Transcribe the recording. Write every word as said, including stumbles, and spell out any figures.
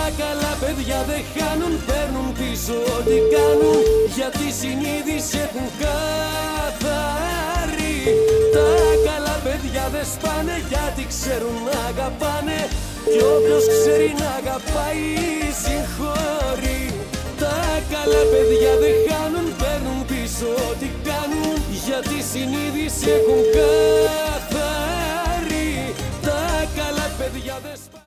καλά παιδιά δεν χάνουν, παίρνουν πίσω ό,τι κάνουν, γιατί συνείδηση έχουν καθαρή. Τα καλά παιδιά δεν σπάνε, γιατί ξέρουν να αγαπάνε, κι όποιος ξέρει να αγαπάει συγχωρεί. Τα καλά παιδιά δεν χάνουν, παίρνουν πίσω ό,τι κάνουν, γιατί συνείδηση έχουν καθαρή.